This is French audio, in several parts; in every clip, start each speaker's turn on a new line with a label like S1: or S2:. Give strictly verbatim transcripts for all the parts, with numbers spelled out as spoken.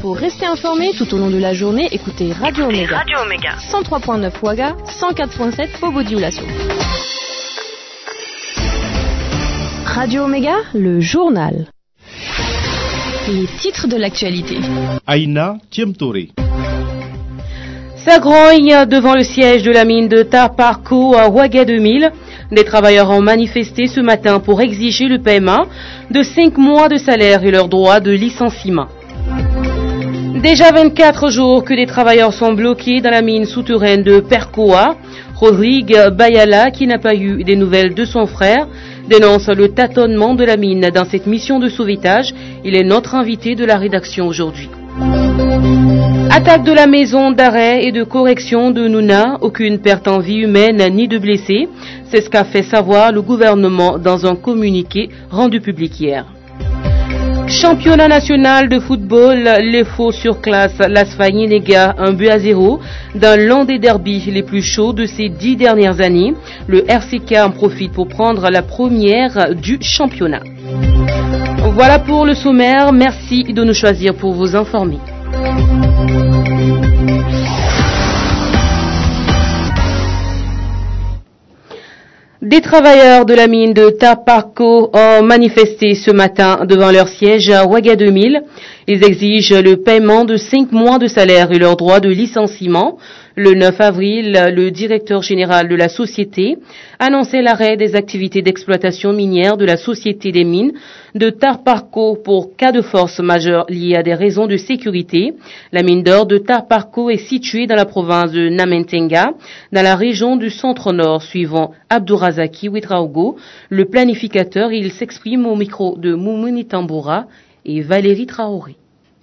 S1: Pour rester informé tout au long de la journée, écoutez Radio Omega.
S2: Radio Omega.
S1: cent trois point neuf Ouaga, cent quatre point sept Bobo-Dioulasso. Radio Omega, le journal. Les titres de l'actualité.
S3: Aïna Tiemtouré.
S4: Ça grogne devant le siège de la mine de Tarparco à Ouaga deux mille. Des travailleurs ont manifesté ce matin pour exiger le paiement de cinq mois de salaire et leur droit de licenciement. Déjà vingt-quatre jours que des travailleurs sont bloqués dans la mine souterraine de Percoa. Rodrigue Bayala, qui n'a pas eu des nouvelles de son frère, dénonce le tâtonnement de la mine dans cette mission de sauvetage. Il est notre invité de la rédaction aujourd'hui. Attaque de la maison d'arrêt et de correction de Nouna, aucune perte en vie humaine ni de blessés. C'est ce qu'a fait savoir le gouvernement dans un communiqué rendu public hier. Championnat national de football, les faux surclassent l'Asfaïnega un but à zéro dans l'un des derbys les plus chauds de ces dix dernières années. Le R C K en profite pour prendre la première du championnat. Voilà pour le sommaire. Merci de nous choisir pour vous informer. Des travailleurs de la mine de Tarparco ont manifesté ce matin devant leur siège à Ouaga deux mille. Ils exigent le paiement de cinq mois de salaire et leur droit de licenciement. Le neuf avril, le directeur général de la société annonçait l'arrêt des activités d'exploitation minière de la société des mines de Tarparco pour cas de force majeure liés à des raisons de sécurité. La mine d'or de Tarparco est située dans la province de Namentenga, dans la région du centre-nord, suivant Abdourazaki Ouedraogo, le planificateur. Il s'exprime au micro de Moumouni Tamboura et Valérie Traoré.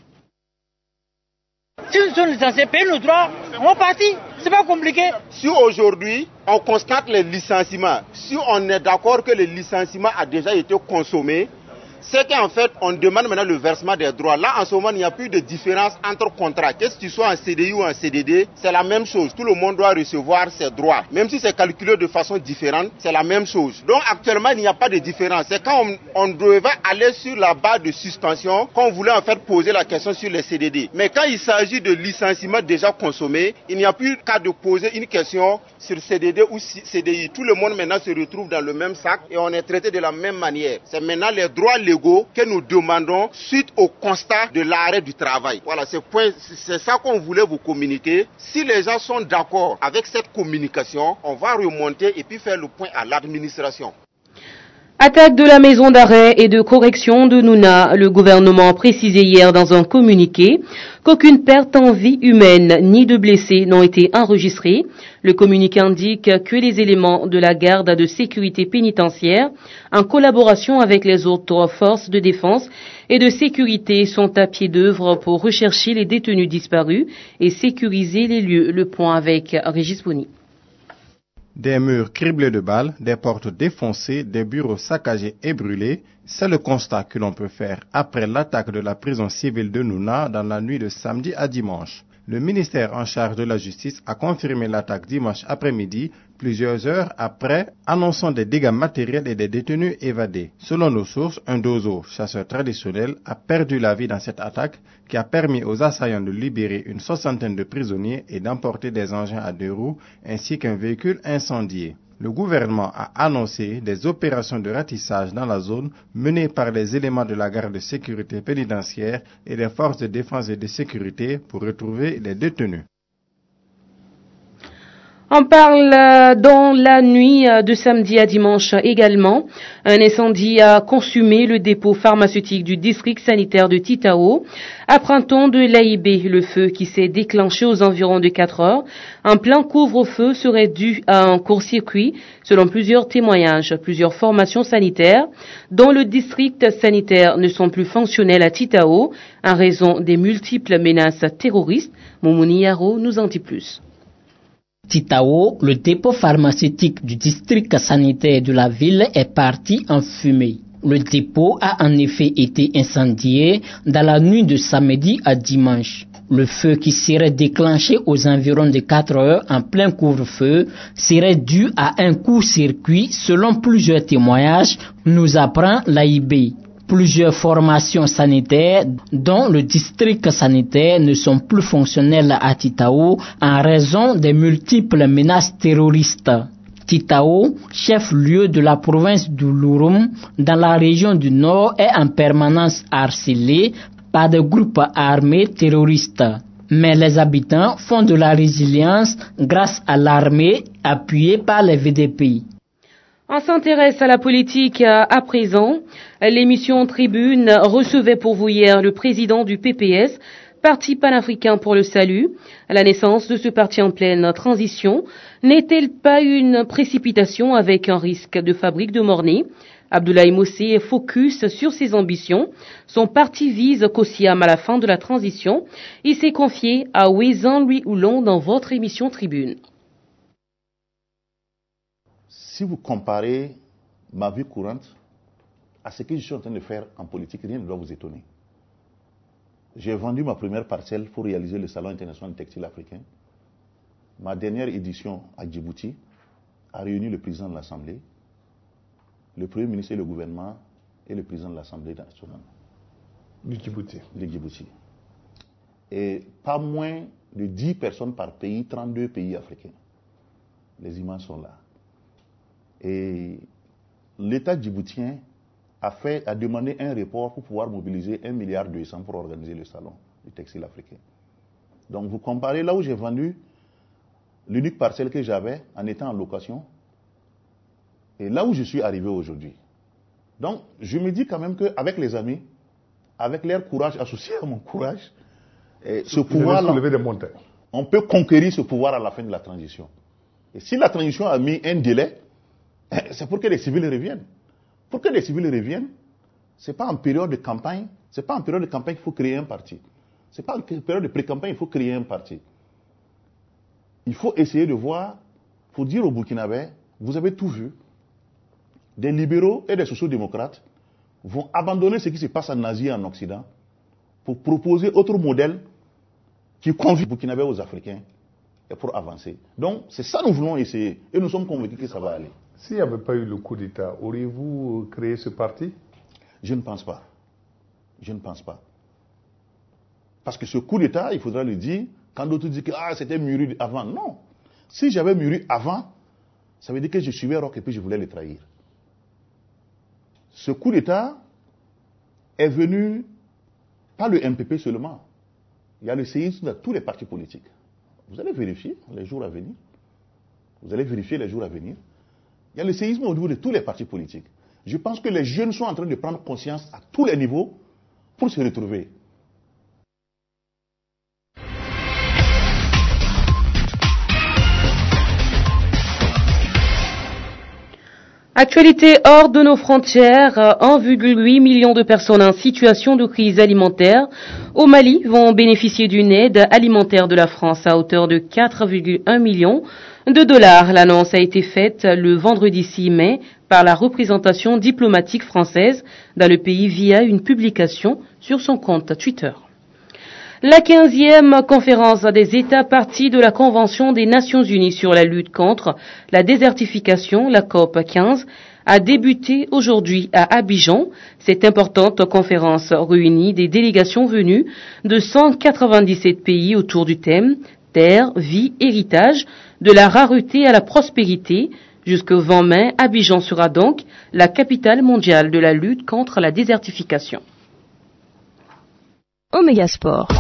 S5: Si nous sommes licenciés, payer nos droits, on va partir. C'est pas compliqué.
S6: Si aujourd'hui, on constate les licenciements, si on est d'accord que le licenciement a déjà été consommé, c'est qu'en fait, on demande maintenant le versement des droits. Là, en ce moment, il n'y a plus de différence entre contrats. Qu'est-ce que tu sois en C D I ou en C D D, c'est la même chose. Tout le monde doit recevoir ses droits. Même si c'est calculé de façon différente, c'est la même chose. Donc, actuellement, il n'y a pas de différence. C'est quand on, on devait aller sur la barre de suspension qu'on voulait en fait poser la question sur les C D D. Mais quand il s'agit de licenciement déjà consommé, il n'y a plus qu'à de poser une question sur C D D ou C D I. Tout le monde maintenant se retrouve dans le même sac et on est traité de la même manière. C'est maintenant les droits légaux que nous demandons suite au constat de l'arrêt du travail. Voilà, c'est, point, c'est ça qu'on voulait vous communiquer. Si les gens sont d'accord avec cette communication, on va remonter et puis faire le point à l'administration.
S4: Attaque de la maison d'arrêt et de correction de Nouna. Le gouvernement a précisé hier dans un communiqué qu'aucune perte en vie humaine ni de blessés n'ont été enregistrés. Le communiqué indique que les éléments de la garde de sécurité pénitentiaire, en collaboration avec les autres forces de défense et de sécurité, sont à pied d'œuvre pour rechercher les détenus disparus et sécuriser les lieux. Le point avec Régis Boni.
S3: Des murs criblés de balles, des portes défoncées, des bureaux saccagés et brûlés, c'est le constat que l'on peut faire après l'attaque de la prison civile de Nouna dans la nuit de samedi à dimanche. Le ministère en charge de la justice a confirmé l'attaque dimanche après-midi, plusieurs heures après, annonçant des dégâts matériels et des détenus évadés. Selon nos sources, un dozo, chasseur traditionnel, a perdu la vie dans cette attaque qui a permis aux assaillants de libérer une soixantaine de prisonniers et d'emporter des engins à deux roues ainsi qu'un véhicule incendié. Le gouvernement a annoncé des opérations de ratissage dans la zone menées par les éléments de la garde de sécurité pénitentiaire et des forces de défense et de sécurité pour retrouver les détenus.
S4: On parle dans la nuit de samedi à dimanche également. Un incendie a consumé le dépôt pharmaceutique du district sanitaire de Titao. Apprend-on de l'A I B, le feu qui s'est déclenché aux environs de quatre heures. Un plein couvre-feu serait dû à un court-circuit, selon plusieurs témoignages. Plusieurs formations sanitaires dont le district sanitaire ne sont plus fonctionnelles à Titao en raison des multiples menaces terroristes. Moumouni Yaro nous en dit plus.
S7: Titao, le dépôt pharmaceutique du district sanitaire de la ville, est parti en fumée. Le dépôt a en effet été incendié dans la nuit de samedi à dimanche. Le feu qui serait déclenché aux environs de quatre heures en plein couvre-feu serait dû à un court-circuit selon plusieurs témoignages, nous apprend l'A I B. Plusieurs formations sanitaires, dont le district sanitaire, ne sont plus fonctionnelles à Titao en raison des multiples menaces terroristes. Titao, chef-lieu de la province du Louroum, dans la région du Nord, est en permanence harcelé par des groupes armés terroristes. Mais les habitants font de la résilience grâce à l'armée appuyée par les V D P.
S4: On s'intéresse à la politique à présent. L'émission Tribune recevait pour vous hier le président du P P S, Parti panafricain pour le salut. La naissance de ce parti en pleine transition n'est-elle pas une précipitation avec un risque de fabrique de mornay? Abdoulaye Mossé est focus sur ses ambitions. Son parti vise Kosiam à la fin de la transition. Il s'est confié à Wezan Louis Oulon dans votre émission Tribune.
S2: Si vous comparez ma vie courante à ce que je suis en train de faire en politique, rien ne doit vous étonner. J'ai vendu ma première parcelle pour réaliser le Salon international du textile africain. Ma dernière édition à Djibouti a réuni le président de l'Assemblée, le Premier ministre et le gouvernement et le président de l'Assemblée nationale.
S8: Du Djibouti.
S2: Du Djibouti. Et pas moins de dix personnes par pays, trente-deux pays africains. Les images sont là. Et l'État djiboutien a, fait, a demandé un report pour pouvoir mobiliser un milliard deux cents pour organiser le salon du textile africain. Donc vous comparez là où j'ai vendu l'unique parcelle que j'avais en étant en location et là où je suis arrivé aujourd'hui. Donc je me dis quand même qu'avec les amis, avec leur courage associé à mon courage, et ce pouvoir-là, on peut conquérir ce pouvoir à la fin de la transition. Et si la transition a mis un délai, c'est pour que les civils reviennent. Pour que les civils reviennent, ce n'est pas en période de campagne, c'est pas en période de campagne qu'il faut créer un parti. Ce n'est pas en période de pré-campagne qu'il faut créer un parti. Il faut essayer de voir, il faut dire aux Burkinabés, vous avez tout vu, des libéraux et des sociaux-démocrates vont abandonner ce qui se passe en Asie et en Occident pour proposer autre modèle qui convie les Burkinabés aux Africains et pour avancer. Donc, c'est ça que nous voulons essayer et nous sommes convaincus que ça va aller.
S8: S'il n'y avait pas eu le coup d'État, auriez-vous créé ce parti?
S2: Je ne pense pas. Je ne pense pas. Parce que ce coup d'État, il faudra le dire, quand d'autres disent que ah, c'était mûri avant. Non. Si j'avais mûri avant, ça veut dire que je suivais Roch et puis je voulais le trahir. Ce coup d'État est venu, pas le M P P seulement. Il y a le séisme dans tous les partis politiques. Vous allez vérifier les jours à venir. Vous allez vérifier les jours à venir. Il y a le séisme au niveau de tous les partis politiques. Je pense que les jeunes sont en train de prendre conscience à tous les niveaux pour se retrouver.
S4: Actualité hors de nos frontières, un virgule huit million de personnes en situation de crise alimentaire au Mali vont bénéficier d'une aide alimentaire de la France à hauteur de quatre virgule un million de dollars. L'annonce a été faite le vendredi six mai par la représentation diplomatique française dans le pays via une publication sur son compte Twitter. La quinzième conférence des États parties de la Convention des Nations Unies sur la lutte contre la désertification, la COP quinze, a débuté aujourd'hui à Abidjan. Cette importante conférence réunit des délégations venues de cent quatre-vingt-dix-sept pays autour du thème « Terre, vie, héritage, de la rareté à la prospérité ». Jusqu'au vingt mai, Abidjan sera donc la capitale mondiale de la lutte contre la désertification.
S1: Oméga Sport.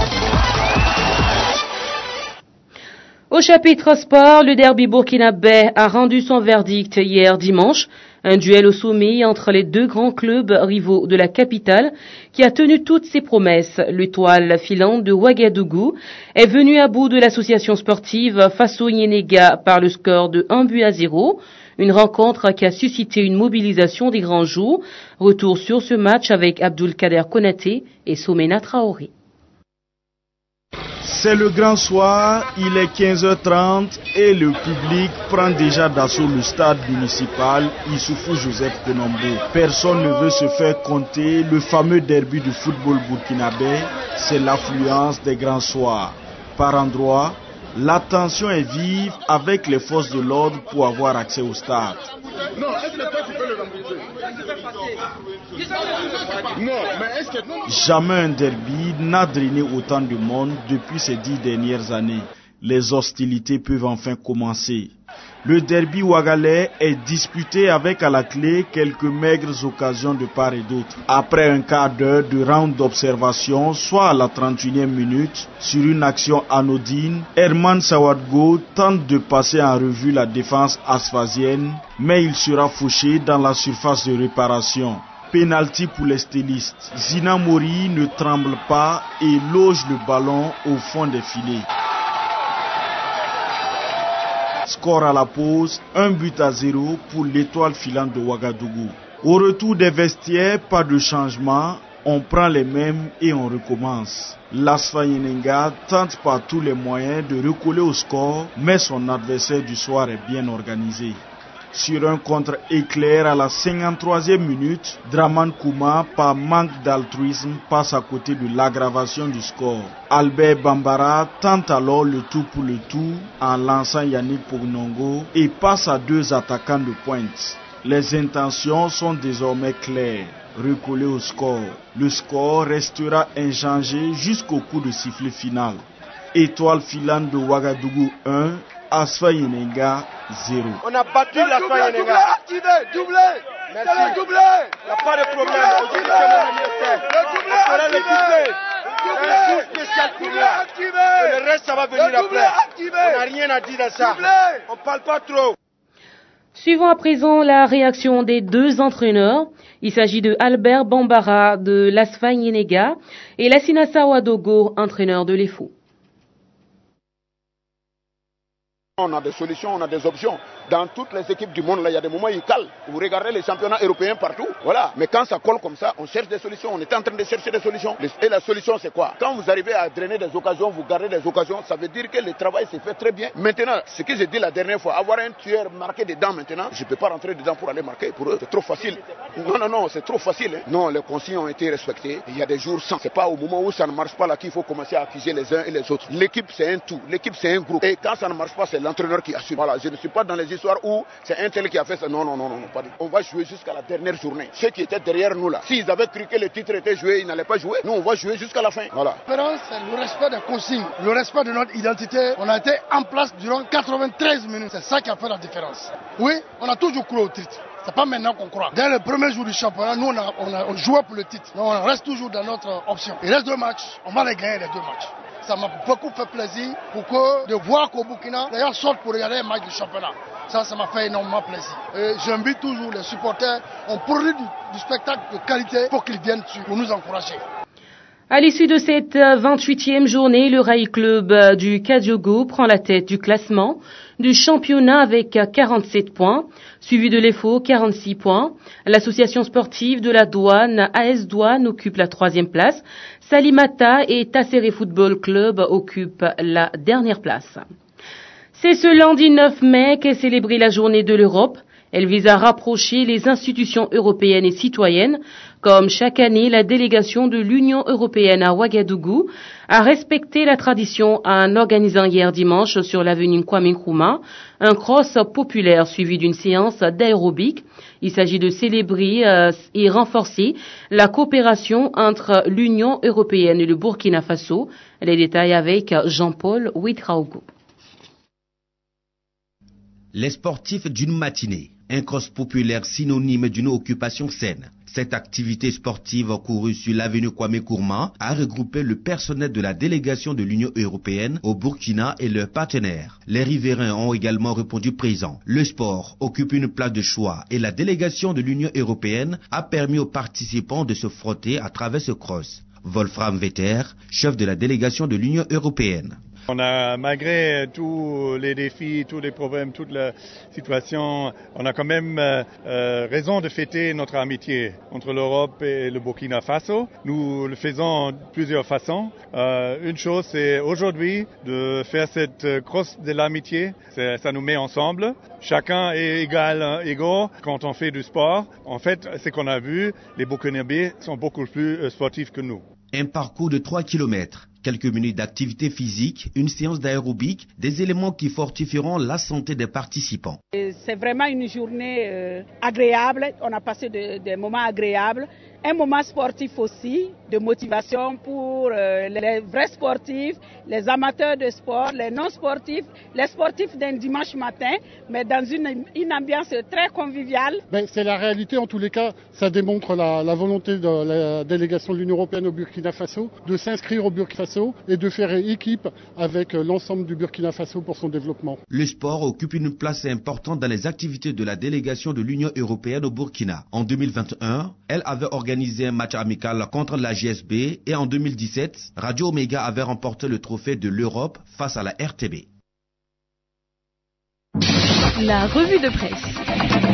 S4: Au chapitre sport, le derby burkinabé a rendu son verdict hier dimanche. Un duel au sommet entre les deux grands clubs rivaux de la capitale qui a tenu toutes ses promesses. L'étoile filante de Ouagadougou est venue à bout de l'association sportive Fasso Yenega par le score de un but à zéro. Une rencontre qui a suscité une mobilisation des grands jours. Retour sur ce match avec Abdoulkader Konaté et Soumena Traoré.
S9: C'est le grand soir, il est quinze heures trente et le public prend déjà d'assaut le stade municipal Issoufou Joseph Tenombo. Personne ne veut se faire compter le fameux derby du football burkinabé, c'est l'affluence des grands soirs. Par endroits, La tension est vive avec les forces de l'ordre pour avoir accès au stade. Jamais un derby n'a drainé autant de monde depuis ces dix dernières années. Les hostilités peuvent enfin commencer. Le derby ouagalais est disputé avec à la clé quelques maigres occasions de part et d'autre. Après un quart d'heure de round d'observation, soit à la trente et unième minute, sur une action anodine, Herman Sawadgo tente de passer en revue la défense asphasienne, mais il sera fauché dans la surface de réparation. Pénalty pour les stylistes. Zina Mori ne tremble pas et loge le ballon au fond des filets. Score à la pause, un but à zéro pour l'étoile filante de Ouagadougou. Au retour des vestiaires, pas de changement, on prend les mêmes et on recommence. L'Asfa Yenenga tente par tous les moyens de recoller au score, mais son adversaire du soir est bien organisé. Sur un contre-éclair à la cinquante-troisième minute, Draman Kouma, par manque d'altruisme, passe à côté de l'aggravation du score. Albert Bambara tente alors le tout pour le tout en lançant Yannick Pognongo et passe à deux attaquants de pointe. Les intentions sont désormais claires, recoller au score. Le score restera inchangé jusqu'au coup de sifflet final. Étoile filante de Ouagadougou un, Asfa Yenenga zéro.
S6: On a battu l'Asfa Yenenga.
S10: Activé, doublé.
S6: Merci.
S10: C'est le doublé.
S6: Il n'y a pas de problème. Aujourd'hui, c'est mon anniversaire. On fera le doublé. C'est un jour spécial pour moi. Et le reste, ça va venir après. On n'a rien à dire à ça. On ne parle pas trop.
S4: Suivons à présent la réaction des deux entraîneurs. Il s'agit de Albert Bambara de l'Asfa Yenenga et Lassina Sawadogo, entraîneur de l'E F O.
S10: On a des solutions, on a des options. Dans toutes les équipes du monde, là, il y a des moments où ils calent. Vous regardez les championnats européens partout. Voilà. Mais quand ça colle comme ça, on cherche des solutions. On est en train de chercher des solutions. Et la solution, c'est quoi? Quand vous arrivez à drainer des occasions, vous gardez des occasions, ça veut dire que le travail s'est fait très bien. Maintenant, ce que j'ai dit la dernière fois, avoir un tueur marqué dedans maintenant, je ne peux pas rentrer dedans pour aller marquer. Pour eux, c'est trop facile. Non, non, non, c'est trop facile. Hein. Non, les consignes ont été respectées. Il y a des jours sans. C'est pas au moment où ça ne marche pas là qu'il faut commencer à accuser les uns et les autres. L'équipe, c'est un tout. L'équipe, c'est un groupe. Et quand ça ne marche pas, c'est l'entraîneur qui assume. Voilà, je ne suis pas dans les histoires où c'est un tel qui a fait ça. Non, non, non, non, pas du tout. On va jouer jusqu'à la dernière journée. Ceux qui étaient derrière nous là, s'ils avaient cru que le titre était joué, ils n'allaient pas jouer. Nous, on va jouer jusqu'à la fin. Voilà.
S11: L'espérance, c'est le respect des consignes, le respect de notre identité. On a été en place durant quatre-vingt-treize minutes. C'est ça qui a fait la différence. Oui, on a toujours cru au titre. C'est pas maintenant qu'on croit. Dès le premier jour du championnat, nous, on, a, on, a, on jouait pour le titre. Donc, on reste toujours dans notre option. Il reste deux matchs. On va les gagner les deux matchs. Ça m'a beaucoup fait plaisir pour que de voir qu'au Burkina, d'ailleurs, sortent pour regarder un match du championnat. Ça, ça m'a fait énormément plaisir. Et j'invite toujours les supporters, on produit du, du spectacle de qualité pour qu'ils viennent pour nous encourager.
S4: À l'issue de cette vingt-huitième journée, le Rail Club du Kadiogo prend la tête du classement du championnat avec quarante-sept points, suivi de l'E F O, quarante-six points. L'association sportive de la Douane, A S Douane, occupe la troisième place. Salimata et Tasséré Football Club occupent la dernière place. C'est ce lundi neuf mai qu'est célébrée la journée de l'Europe. Elle vise à rapprocher les institutions européennes et citoyennes. Comme chaque année, la délégation de l'Union européenne à Ouagadougou a respecté la tradition en organisant hier dimanche sur l'avenue Kwame Nkrumah un cross populaire suivi d'une séance d'aérobic. Il s'agit de célébrer euh, et renforcer la coopération entre l'Union européenne et le Burkina Faso. Les détails avec Jean-Paul Ouitraogo.
S12: Les sportifs d'une matinée, un cross populaire synonyme d'une occupation saine. Cette activité sportive courue sur l'avenue Kwame Nkrumah a regroupé le personnel de la délégation de l'Union européenne au Burkina et leurs partenaires. Les riverains ont également répondu présents. Le sport occupe une place de choix et la délégation de l'Union européenne a permis aux participants de se frotter à travers ce cross. Wolfram Vetter, chef de la délégation de l'Union européenne.
S13: On a, malgré tous les défis, tous les problèmes, toute la situation, on a quand même euh, raison de fêter notre amitié entre l'Europe et le Burkina Faso. Nous le faisons de plusieurs façons. Euh, une chose, c'est aujourd'hui de faire cette crosse de l'amitié. C'est, ça nous met ensemble. Chacun est égal, égaux quand on fait du sport. En fait, c'est qu'on a vu, les Burkinabés sont beaucoup plus sportifs que nous.
S12: Un parcours de trois kilomètres. Quelques minutes d'activité physique, une séance d'aérobic, des éléments qui fortifieront la santé des participants.
S14: C'est vraiment une journée euh, agréable, on a passé de, des moments agréables, un moment sportif aussi, de motivation pour euh, les vrais sportifs, les amateurs de sport, les non-sportifs, les sportifs d'un dimanche matin, mais dans une, une ambiance très conviviale.
S15: Ben, c'est la réalité en tous les cas, ça démontre la, la volonté de la délégation de l'Union européenne au Burkina Faso de s'inscrire au Burkina Faso et de faire équipe avec l'ensemble du Burkina Faso pour son développement.
S12: Le sport occupe une place importante dans les activités de la délégation de l'Union européenne au Burkina. En deux mille vingt et un, elle avait organisé un match amical contre la G S B et en deux mille dix-sept, Radio Omega avait remporté le trophée de l'Europe face à la R T B.
S1: La revue de presse.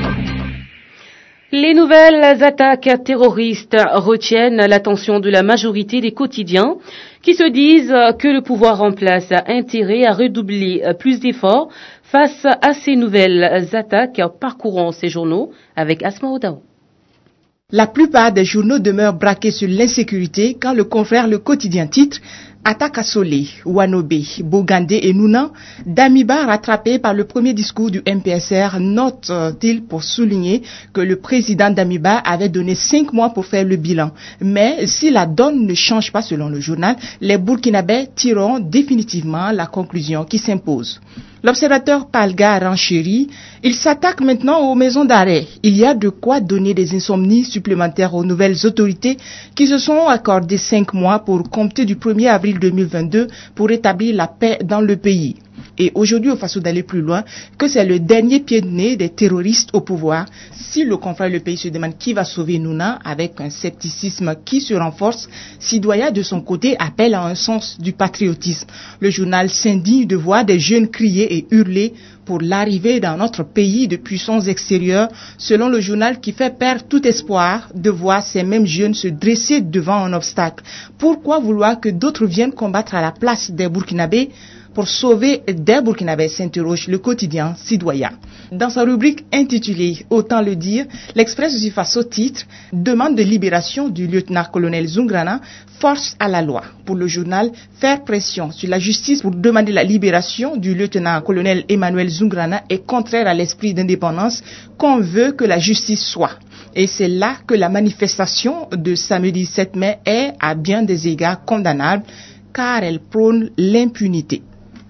S4: Les nouvelles attaques terroristes retiennent l'attention de la majorité des quotidiens qui se disent que le pouvoir en place a intérêt à redoubler plus d'efforts face à ces nouvelles attaques. Parcourons ces journaux avec Asma Odao.
S16: La plupart des journaux demeurent braqués sur l'insécurité quand le confrère Le Quotidien titre Attaque à Solé, Wanobé, Bogandé et Nounan, Damiba rattrapé par le premier discours du M P S R, note-t-il pour souligner que le président Damiba avait donné cinq mois pour faire le bilan. Mais si la donne ne change pas selon le journal, les Burkinabés tireront définitivement la conclusion qui s'impose. L'observateur Palga renchérit, il s'attaque maintenant aux maisons d'arrêt. Il y a de quoi donner des insomnies supplémentaires aux nouvelles autorités qui se sont accordées cinq mois pour compter du premier avril deux mille vingt-deux pour rétablir la paix dans le pays. Et aujourd'hui, au façon d'aller plus loin, que c'est le dernier pied de nez des terroristes au pouvoir. Si le confrère Le Pays se demande qui va sauver Nouna avec un scepticisme qui se renforce, Sidoya de son côté appelle à un sens du patriotisme. Le journal s'indigne de voir des jeunes crier et hurler pour l'arrivée dans notre pays de puissances extérieures, selon le journal qui fait perdre tout espoir de voir ces mêmes jeunes se dresser devant un obstacle. Pourquoi vouloir que d'autres viennent combattre à la place des Burkinabés pour sauver des Burkinabés, s'interroge le quotidien Sidoya. Dans sa rubrique intitulée « Autant le dire », l'Express du Faso titre « Demande de libération du lieutenant-colonel Zungrana, force à la loi ». Pour le journal, faire pression sur la justice pour demander la libération du lieutenant-colonel Emmanuel Zungrana est contraire à l'esprit d'indépendance qu'on veut que la justice soit. Et c'est là que la manifestation de samedi sept mai est à bien des égards condamnable car elle prône l'impunité.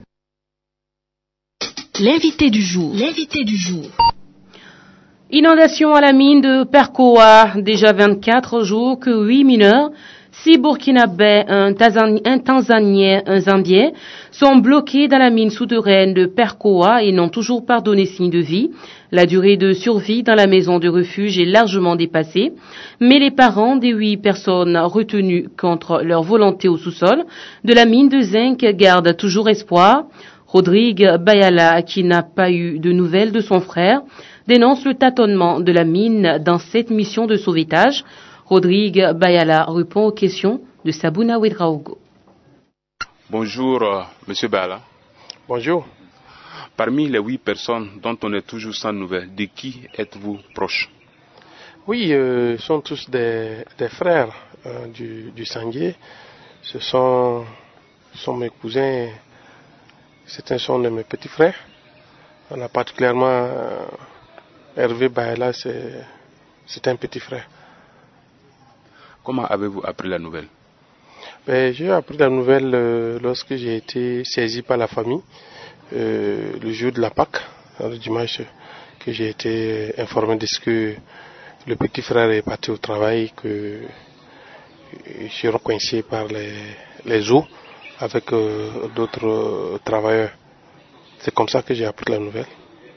S1: L'invité du jour. L'invité du jour.
S4: Inondation à la mine de Perkoa, déjà vingt-quatre jours que huit mineurs, six Burkinabés, un, Tanzani, un Tanzanien, un Zambien, sont bloqués dans la mine souterraine de Perkoa et n'ont toujours pas donné signe de vie. La durée de survie dans la maison de refuge est largement dépassée, mais les parents des huit personnes retenues contre leur volonté au sous-sol de la mine de zinc gardent toujours espoir. Rodrigue Bayala, qui n'a pas eu de nouvelles de son frère, dénonce le tâtonnement de la mine dans cette mission de sauvetage. Rodrigue Bayala répond aux questions de Sabouna Ouedraogo.
S17: Bonjour, euh, Monsieur Bayala.
S18: Bonjour.
S17: Parmi les huit personnes dont on est toujours sans nouvelles, de qui êtes-vous proche?
S18: Oui, euh, ce sont tous des, des frères euh, du, du Sanguier. Ce sont, sont mes cousins. Certains sont de mes petits frères. On a particulièrement euh, Hervé Bayala, c'est, c'est un petit frère.
S17: Comment avez-vous appris la nouvelle?
S18: Ben, j'ai appris la nouvelle euh, lorsque j'ai été saisi par la famille euh, le jour de la Pâque, le dimanche, que j'ai été informé de ce que le petit frère est parti au travail, que ils seront coincés par les, les eaux avec euh, d'autres euh, travailleurs. C'est comme ça que j'ai appris la nouvelle.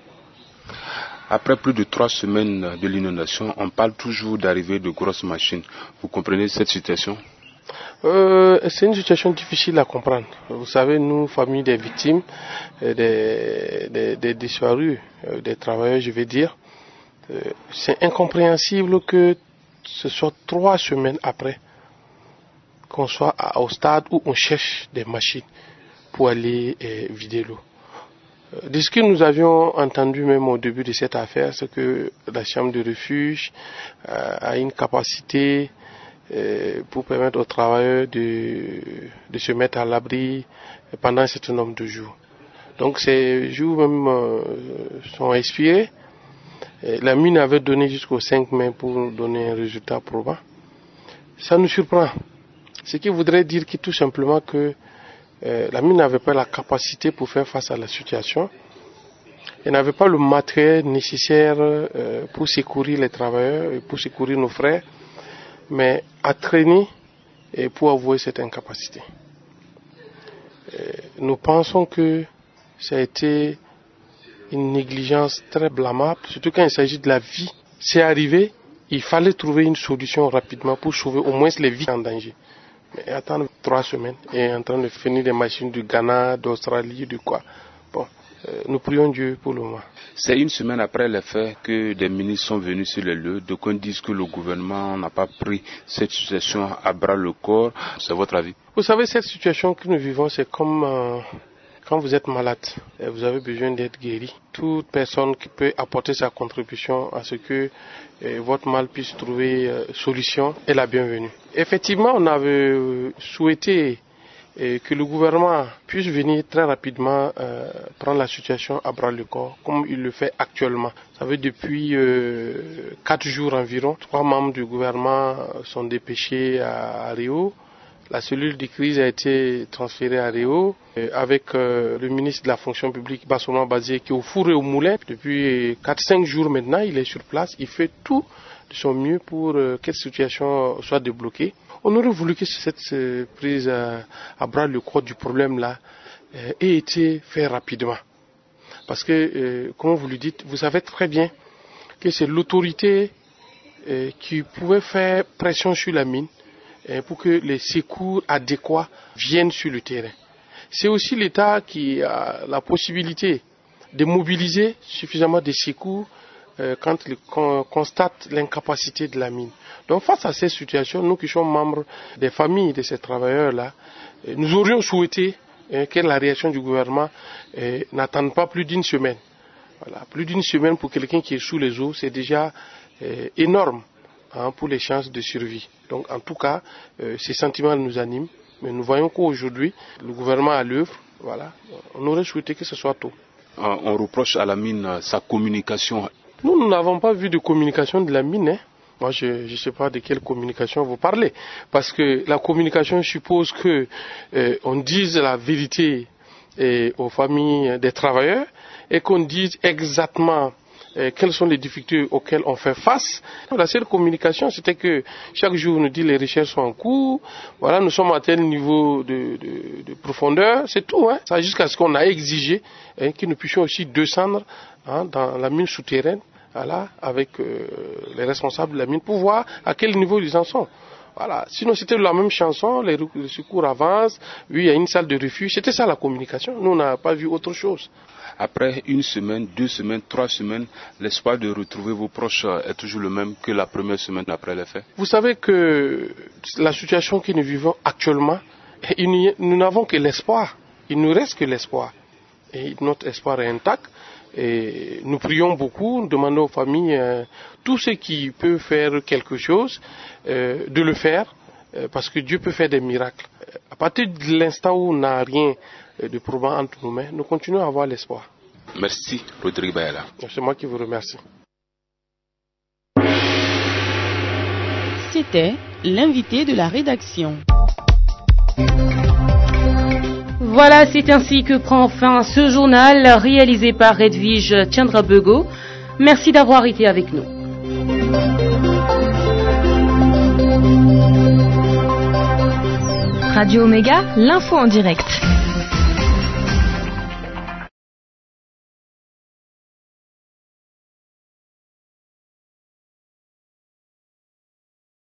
S17: Après plus de trois semaines de l'inondation, on parle toujours d'arrivée de grosses machines. Vous comprenez cette situation?
S18: euh, C'est une situation difficile à comprendre. Vous savez, nous, famille des victimes, des, des, des disparus, des travailleurs, je vais dire, euh, c'est incompréhensible que ce soit trois semaines après qu'on soit au stade où on cherche des machines pour aller eh, vider l'eau. De ce que nous avions entendu même au début de cette affaire, c'est que la chambre de refuge euh, a une capacité euh, pour permettre aux travailleurs de, de se mettre à l'abri pendant un certain nombre de jours. Donc ces jours même euh, sont expirés. Et la mine avait donné jusqu'au cinq mai pour donner un résultat probant. Ça nous surprend. Ce qui voudrait dire que tout simplement que euh, la mine n'avait pas la capacité pour faire face à la situation. Elle n'avait pas le matériel nécessaire euh, pour secourir les travailleurs et pour secourir nos frères, mais a traîné et pour avouer cette incapacité. Euh, nous pensons que ça a été une négligence très blâmable, surtout quand il s'agit de la vie. C'est arrivé, il fallait trouver une solution rapidement pour sauver au moins les vies en danger. Mais attendre trois semaines et en train de finir des machines du Ghana, d'Australie, de quoi. Bon, euh, nous prions Dieu pour le moment.
S17: C'est une semaine après les faits que des ministres sont venus sur les lieux. D'aucuns disent que le gouvernement n'a pas pris cette situation à bras le corps. C'est votre avis?
S18: Vous savez, cette situation que nous vivons, c'est comme euh, quand vous êtes malade et vous avez besoin d'être guéri. Toute personne qui peut apporter sa contribution à ce que euh, votre mal puisse trouver euh, solution est la bienvenue. Effectivement, on avait souhaité euh, que le gouvernement puisse venir très rapidement euh, prendre la situation à bras le corps, comme il le fait actuellement. Vous savez, depuis euh, quatre jours environ, trois membres du gouvernement sont dépêchés à, à Rio. La cellule de crise a été transférée à Rio euh, avec euh, le ministre de la fonction publique, Bassoma Bazé, qui est au four et au moulin. Depuis quatre cinq jours maintenant, il est sur place. Il fait tout de son mieux pour euh, que cette situation soit débloquée. On aurait voulu que cette euh, prise euh, à bras le corps du problème-là euh, ait été faite rapidement. Parce que, euh, comme vous le dites, vous savez très bien que c'est l'autorité euh, qui pouvait faire pression sur la mine pour que les secours adéquats viennent sur le terrain. C'est aussi l'État qui a la possibilité de mobiliser suffisamment de secours euh, quand il constate l'incapacité de la mine. Donc face à cette situation, nous qui sommes membres des familles de ces travailleurs-là, euh, nous aurions souhaité euh, que la réaction du gouvernement euh, n'attende pas plus d'une semaine. Voilà, plus d'une semaine pour quelqu'un qui est sous les eaux, c'est déjà euh, énorme. Hein, pour les chances de survie. Donc en tout cas, euh, ces sentiments nous animent, mais nous voyons qu'aujourd'hui, le gouvernement à l'œuvre, voilà, on aurait souhaité que ce soit tôt.
S17: Euh, on reproche à la mine euh, sa communication.
S18: Nous, nous n'avons pas vu de communication de la mine. Hein. Moi, je ne sais pas de quelle communication vous parlez, parce que la communication suppose que euh, on dise la vérité euh, aux familles des travailleurs et qu'on dise exactement Et quelles sont les difficultés auxquelles on fait face. La seule communication, c'était que chaque jour, on nous dit les recherches sont en cours, voilà, nous sommes à tel niveau de, de, de profondeur, c'est tout. Hein. Ça jusqu'à ce qu'on a exigé hein, que nous puissions aussi descendre hein, dans la mine souterraine, voilà, avec euh, les responsables de la mine, pour voir à quel niveau ils en sont. Voilà. Sinon, c'était la même chanson, les, les secours avancent, oui, il y a une salle de refuge, c'était ça la communication. Nous, on n'a pas vu autre chose.
S17: Après une semaine, deux semaines, trois semaines, l'espoir de retrouver vos proches est toujours le même que la première semaine après les faits.
S18: Vous savez que la situation que nous vivons actuellement, nous n'avons que l'espoir. Il nous reste que l'espoir. Et notre espoir est intact. Et nous prions beaucoup, nous demandons aux familles, euh, tout ce qui peut faire quelque chose, euh, de le faire, euh, parce que Dieu peut faire des miracles. À partir de l'instant où on n'a rien de probant entre nos mains, nous continuons à avoir l'espoir.
S17: Merci, Rodrigue Bayala.
S18: C'est moi qui vous remercie.
S1: C'était l'invité de la rédaction.
S4: Voilà, c'est ainsi que prend fin ce journal réalisé par Edwige Chandrabego. Merci d'avoir été avec nous.
S1: Radio Omega, l'info en direct.